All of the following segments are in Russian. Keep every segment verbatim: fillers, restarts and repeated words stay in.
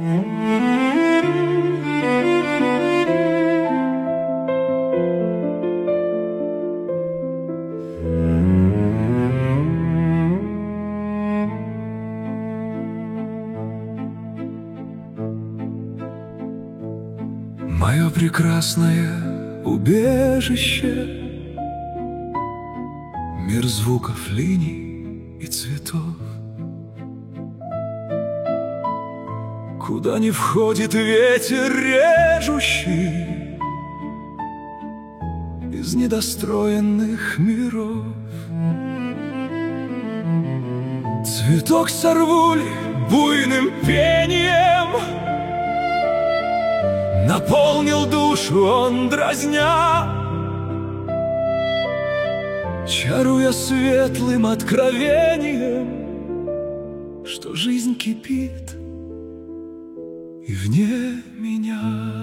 Мое прекрасное убежище, мир звуков, линий и цветов, куда не входит ветер режущий из недостроенных миров. Цветок сорву ли буйным пением, наполнил душу он дразня, чаруя светлым откровением, что жизнь кипит и вне меня.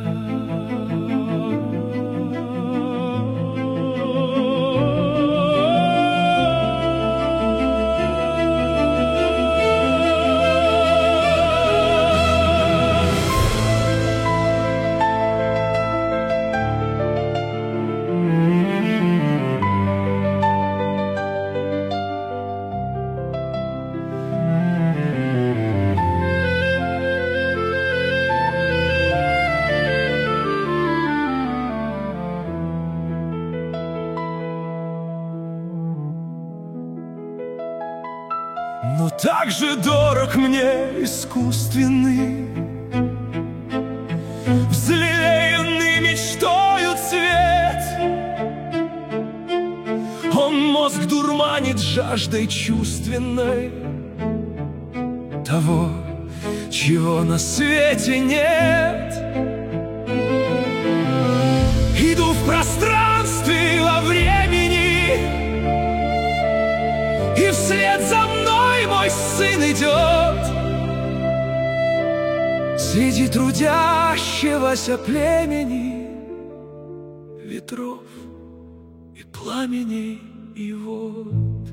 Но так же дорог мне искусственный, взлелеянный мечтою цвет. Он мозг дурманит жаждой чувственной того, чего на свете нет. Иду в пространстве и во времени, и вслед за мной мой сын идет. Среди трудящегося племени, ветров и пламеней и вод.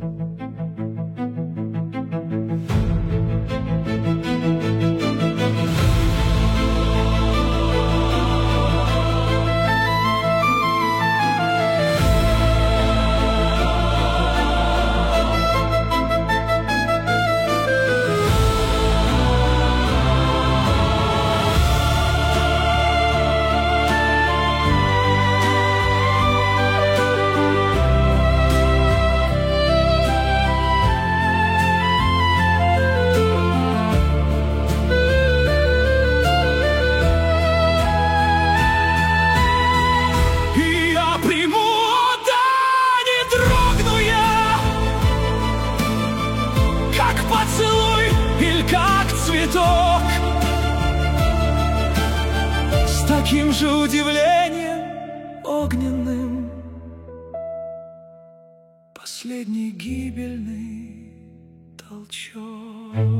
Поцелуй или как цветок, с таким же удивлением огненным, последний гибельный толчок.